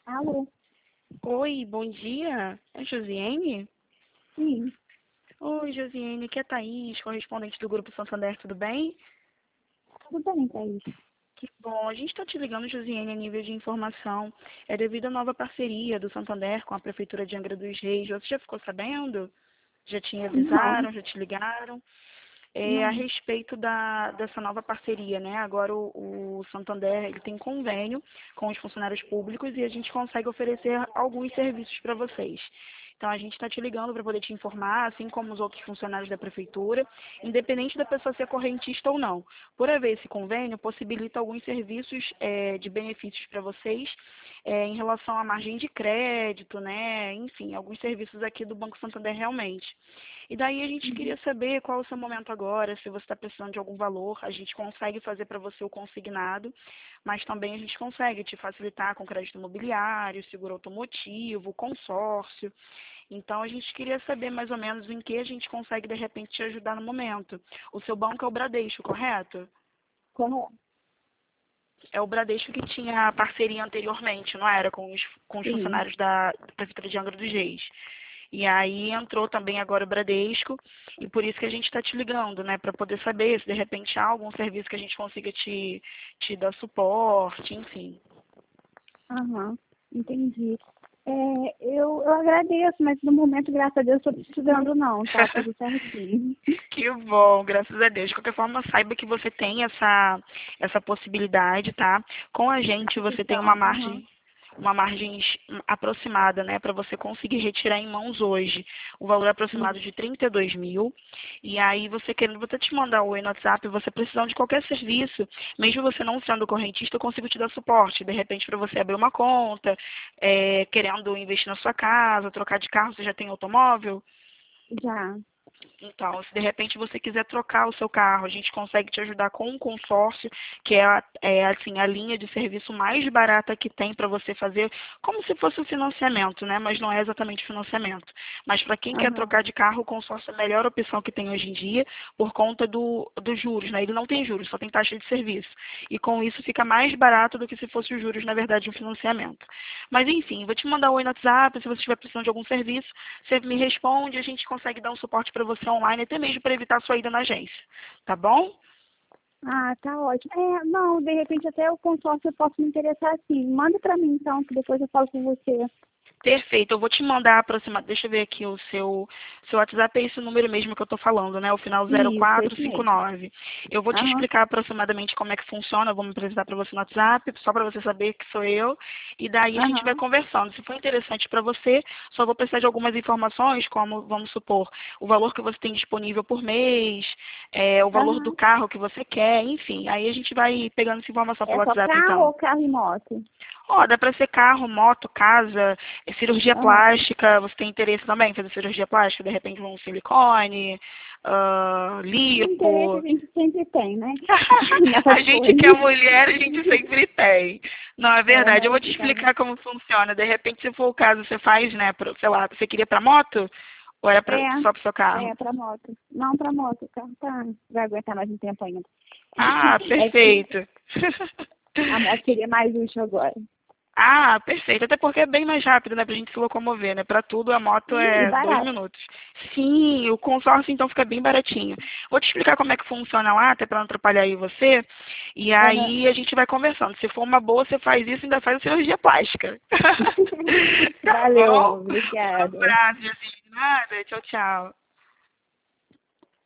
Alô? Oi, bom dia. É Josiane? Sim, Oi, Josiane, aqui é a Thaís, correspondente do Grupo Santander, tudo bem? tudo bem, Thaís. Que bom. A gente está te ligando, Josiane, a nível de informação. É devido à nova parceria do Santander com a Prefeitura de Angra dos Reis. Você já ficou sabendo? Já te Não, avisaram? Já te ligaram? A não. respeito dessa nova parceria, né? Agora o Santander ele tem convênio com os funcionários públicos e a gente consegue oferecer alguns serviços para vocês. Então a gente está te ligando para poder te informar, assim como os outros funcionários da prefeitura, independente da pessoa ser correntista ou não. Por haver esse convênio, possibilita alguns serviços de benefícios para vocês em relação à margem de crédito, né? Enfim, alguns serviços aqui do Banco Santander realmente. E daí a gente queria saber qual é o seu momento agora, se você está precisando de algum valor, a gente consegue fazer para você o consignado, mas também a gente consegue te facilitar com crédito imobiliário, seguro automotivo, consórcio. Então a gente queria saber mais ou menos em que a gente consegue de repente te ajudar no momento. O seu banco é o Bradesco, correto? Correto. É o Bradesco que tinha parceria anteriormente, não era? Com os Sim. funcionários da Prefeitura de Angra dos Reis. E aí entrou também agora o Bradesco, e por isso que a gente está te ligando, né? Para poder saber se de repente há algum serviço que a gente consiga te dar suporte, enfim. Aham, entendi. Eu agradeço, mas no momento, graças a Deus, estou precisando não, tá? Tudo certinho. Que bom, graças a Deus. De qualquer forma, saiba que você tem essa possibilidade, tá? Com a gente, você tem Então, aham, uma margem aproximada, né, para você conseguir retirar em mãos hoje o valor aproximado de 32 mil. E aí, você querendo, vou até te mandar o oi no WhatsApp, você precisando de qualquer serviço, mesmo você não sendo correntista, eu consigo te dar suporte. De repente, para você abrir uma conta, querendo investir na sua casa, trocar de carro, você já tem automóvel? já. Então, se de repente você quiser trocar o seu carro, a gente consegue te ajudar com um consórcio, que assim, a linha de serviço mais barata que tem para você fazer, como se fosse um financiamento, né? Mas não é exatamente financiamento. Mas para quem quer Aham, trocar de carro, o consórcio é a melhor opção que tem hoje em dia, por conta dos juros, né? Ele não tem juros, só tem taxa de serviço. E com isso fica mais barato do que se fosse os juros, na verdade, de um financiamento. Mas enfim, vou te mandar um oi no WhatsApp, se você estiver precisando de algum serviço, você me responde, a gente consegue dar um suporte para você online, até mesmo para evitar a sua ida na agência. Tá bom? ah, tá ótimo. Não, de repente até o consórcio eu posso me interessar sim. Manda pra mim então, que depois eu falo com você. Perfeito, eu vou te mandar aproximado. Deixa eu ver aqui o seu WhatsApp, é esse número mesmo que eu estou falando, né? O final Isso, esse mesmo. 0459. Eu vou te Aham, explicar aproximadamente como é que funciona, eu vou me apresentar para você no WhatsApp, só para você saber que sou eu, e daí a gente vai aham, conversando. Se for interessante para você, só vou precisar de algumas informações, como, vamos supor, o valor que você tem disponível por mês, o valor do aham. carro que você quer, enfim. Aí a gente vai pegando essa informação É pelo só WhatsApp, carro então. ou carro e moto? Ó, dá pra ser carro, moto, casa, cirurgia Aham. plástica. Você tem interesse também em fazer cirurgia plástica? De repente um silicone, Interesse a lipo. gente sempre tem, né? A Nessas gente que é coisas. mulher, a gente sempre tem. Não, é verdade. Eu vou te Então, explicar como funciona. De repente, se for o caso, você faz, né, sei lá, você queria pra moto? Ou era só pro seu carro? pra moto. Não pra moto, o carro vai aguentar mais um tempo ainda. Ah, É que perfeito. a moto seria mais útil agora. Ah, perfeito. Até porque é bem mais rápido, né, pra gente se locomover, né? Pra tudo a moto E é dois barato. minutos. Sim, o consórcio então fica bem baratinho. Vou te explicar como é que funciona lá, até pra não atrapalhar aí você. E Aham. aí a gente vai conversando. Se for uma boa, você faz isso e ainda faz a cirurgia plástica. Tá Valeu, bom? Um obrigada. abraço, Jacine. Nada. Tchau, tchau.